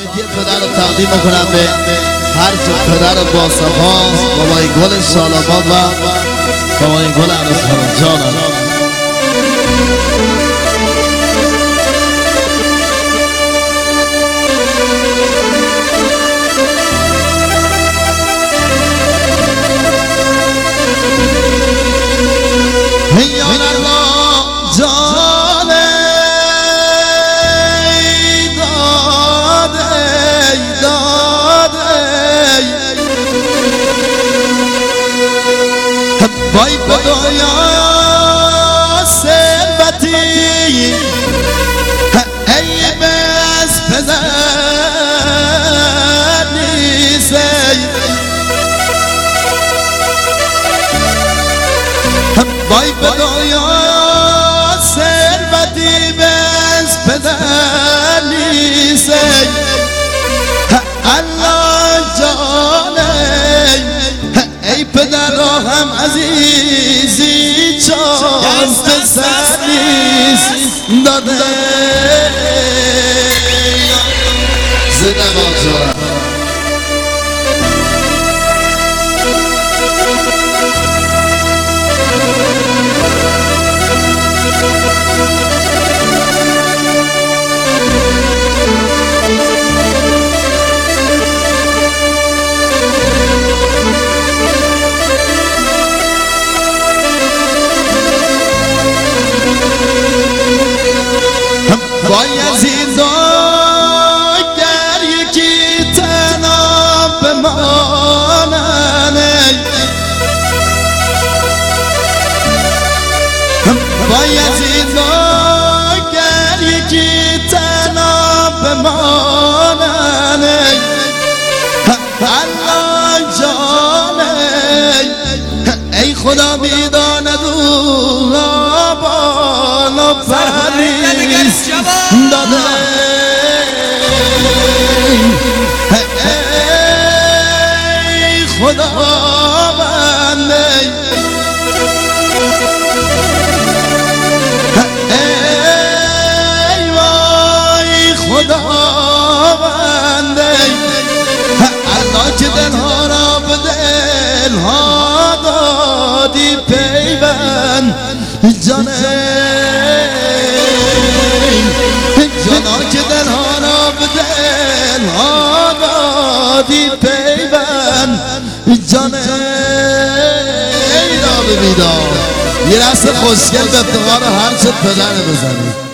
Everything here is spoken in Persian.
تبریکی پدر رو تقدیم میکنم به هر پدر با صفاست، بابای گل سالاباد و بابای گل عروس خانم جانم. وای خدایا ثروتی ای بس پدر نیستی وای خدایا ثروتی بس پدر نیستی الله جانه ای پدر هم عزیزی چون پسر نیست داده زنده باشا. بایزید گر یکی تنها بمانه بایزید گر یکی تنها بمانه الله جانه ای خدا میداند او بالا پریست داده ای خدا بنده ای وای خدا بنده الله که دلها را به دلها دادی پیوند جانه جانا که دلها را به دلها دادی پیوند جانه ای را ببیدار یه رست خوشگل به افتخار هر چه پدر بزنید.